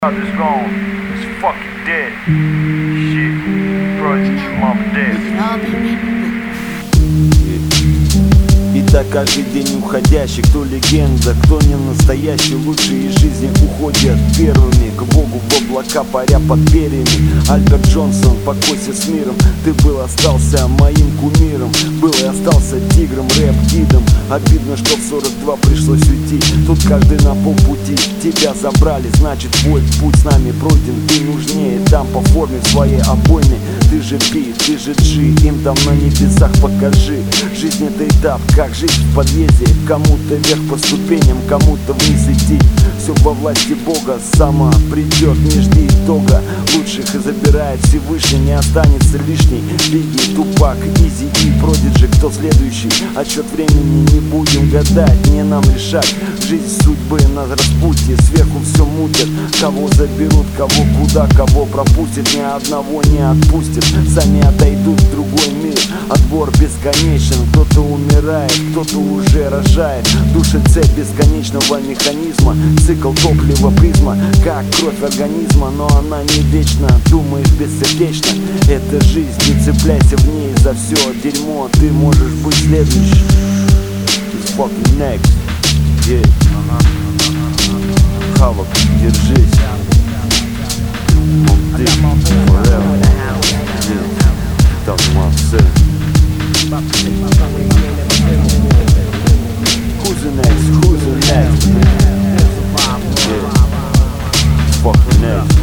Is gone. It's fucking dead. Shit. Project your mama dead. И так каждый день уходящий, кто легенда, кто не настоящий. Лучшие из жизни уходят первыми к Богу в облака, паря под перьями. Альберт Джонсон, покойся с миром. Ты был, остался моим кумиром. Был и остался тигром, рэп-гидом. Обидно, что в 42 пришлось уйти. Тут каждый на полпути. Тебя забрали, значит твой путь с нами пройден. Ты нужнее там по форме в своей обойме. Ты же Пи, ты же Джи, им там на небесах покажи. Жизнь это этап, как жить в подъезде. Кому-то вверх по ступеням, кому-то вниз идти. Все во власти Бога, сама придет, не жди итога. Лучших и забирает Всевышний, не останется лишней. Бигги, Тупак, Изи и Продиджи, кто следующий? Отсчет времени не будем гадать, не нам решать. Жизнь судьбы на распутье, сверху все мутят. Кого заберут, кого куда, кого пропустят. Ни одного не отпустят, сами отойдут в другой мир. Отбор бесконечен, кто-то умирает, кто-то уже рожает. Душит цепь бесконечного механизма. Цикл топлива призма, как кровь организма. Но она не вечна, думаешь бессердечно. Это жизнь, не цепляйся в ней за все дерьмо. Ты можешь быть следующим. It's fucking next. Yeah. Хавок, держись. Ты forever. Yeah. Там масса. Who's the next? Who's the next? Yeah. Fucking next.